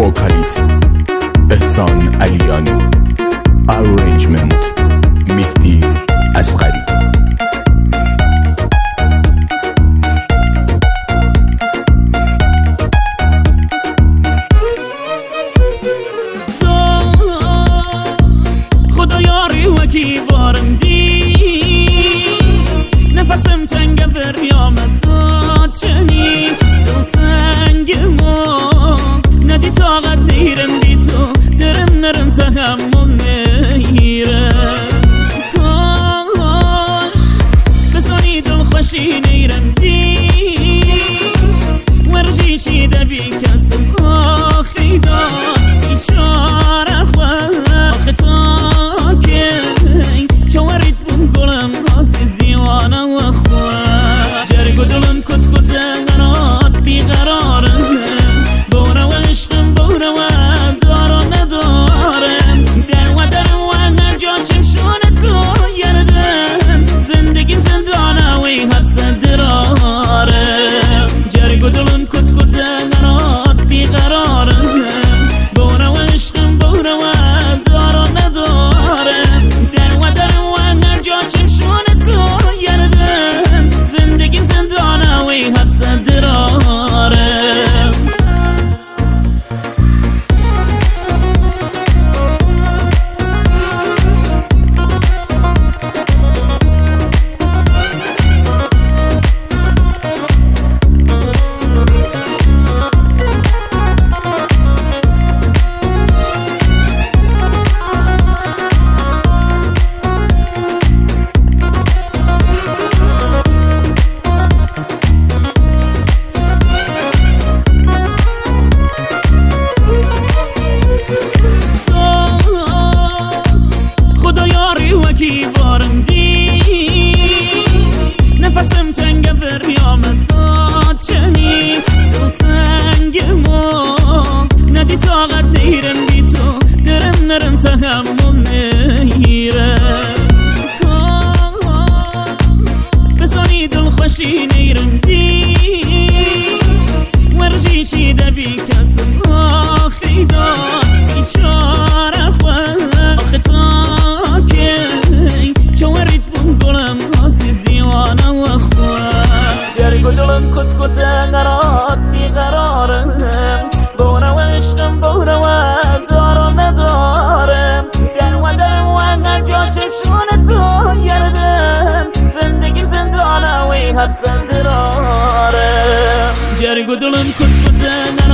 وکالیست احسان علیانی، ارنجمنت مهدی اصغری. خدا یاری وکی بارم دی نفسم تنگ بریامد داد چنی دل تنگ ما ندی طاقت نیرم دی تو درم نرم تحمل نیرم کاش بسانی دل خوشی نیرم دی ورجی چی دبی کسم آخی داد بیچاره خواه آخه تا کی که ورید بون گلم آسی زیوانه و خواه جرگ و دلم کت کت نراد بیقرارم بوره و عشقم بوره و دار و ندارم در و درم و نرجاچم شونه تو یردم زندگیم زندانه وی حبس درارم جرگ و دلم کت کت نراد بیقرارم بوره و عشقم بوره و دار و ندارم در و درم و نرجاچم شونه تو یردم زندگیم زندانه وی حبس درارم وکی بارم دی نفسم تنگ بریامد داد چنی دل تنگ ما ندی طاقت نیرم بی تو درم نرم تحمل نیرم بسانی دل خوشی نیرم دی ورجی چی دبی کسم آخی داد بیچاره خواه آخه تا کی که ورید بون گلم آسی زیوانه و خواه گرگ و دلم کت کت نراد بیقرارم بوره و عشقم بوره و دار و ندارم در و درم و نرجاچم شونه تو یردم زندگیم زندانه وی حبس درارم جرگ و دلم کت کت